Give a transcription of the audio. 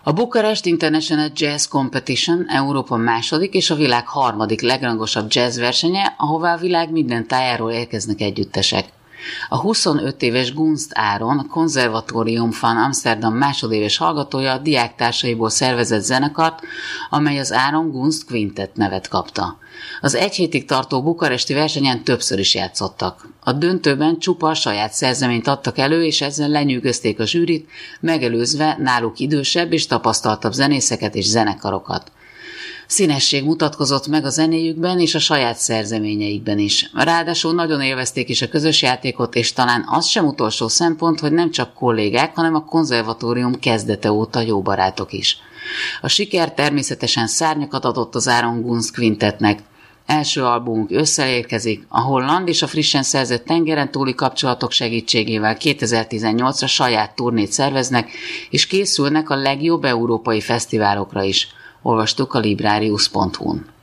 A Bukarest International Jazz Competition Európa második és a világ harmadik legrangosabb jazz versenye, ahová a világ minden tájáról érkeznek együttesek. A 25 éves Gunst Áron, a Conservatorium van Amsterdam másodéves hallgatója a diáktársaiból szervezett zenekart, amely az Áron Gunst Quintet nevet kapta. Az egy hétig tartó bukaresti versenyen többször is játszottak. A döntőben csupa saját szerzeményt adtak elő, és ezzel lenyűgözték a zsűrit, megelőzve náluk idősebb és tapasztaltabb zenészeket és zenekarokat. Színesség mutatkozott meg a zenéjükben és a saját szerzeményeikben is. Ráadásul nagyon élvezték is a közös játékot, és talán az sem utolsó szempont, hogy nem csak kollégák, hanem a konzervatórium kezdete óta jó barátok is. A siker természetesen szárnyakat adott az Áron Gunst Quintetnek. Első albumunk ősszel érkezik, a holland és a frissen szerzett tengeren túli kapcsolatok segítségével 2018-ra saját turnét szerveznek, és készülnek a legjobb európai fesztiválokra is. Olvastuk a Librarius.hu-n.